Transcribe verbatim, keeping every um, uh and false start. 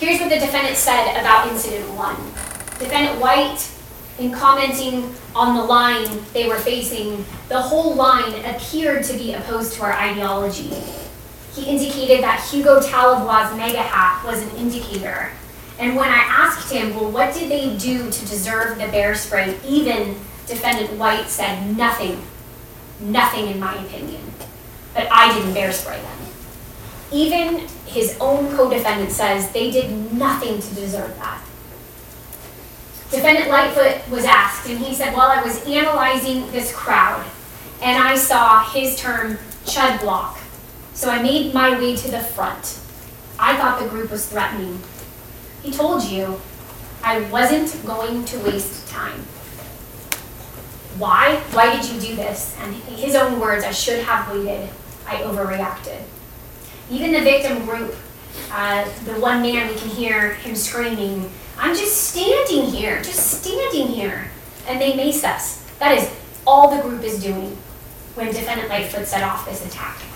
Here's what the defendant said about incident one. Defendant White, in commenting on the line they were facing, the whole line appeared to be opposed to our ideology. He indicated that Hugo Talavois' mega hat was an indicator. And when I asked him, well, what did they do to deserve the bear spray? Even defendant White said nothing, nothing in my opinion. But I didn't bear spray them. Even his own co-defendant says they did nothing to deserve that. Defendant Lightfoot was asked, and he said, well, I was analyzing this crowd, and I saw his term, chud block. So I made my way to the front. I thought the group was threatening. He told you I wasn't going to waste time. Why? Why did you do this? And in his own words, I should have waited. I overreacted. Even the victim group, uh, the one man, we can hear him screaming, I'm just standing here, just standing here. And they mace us. That is all the group is doing when defendant Lightfoot set off this attack.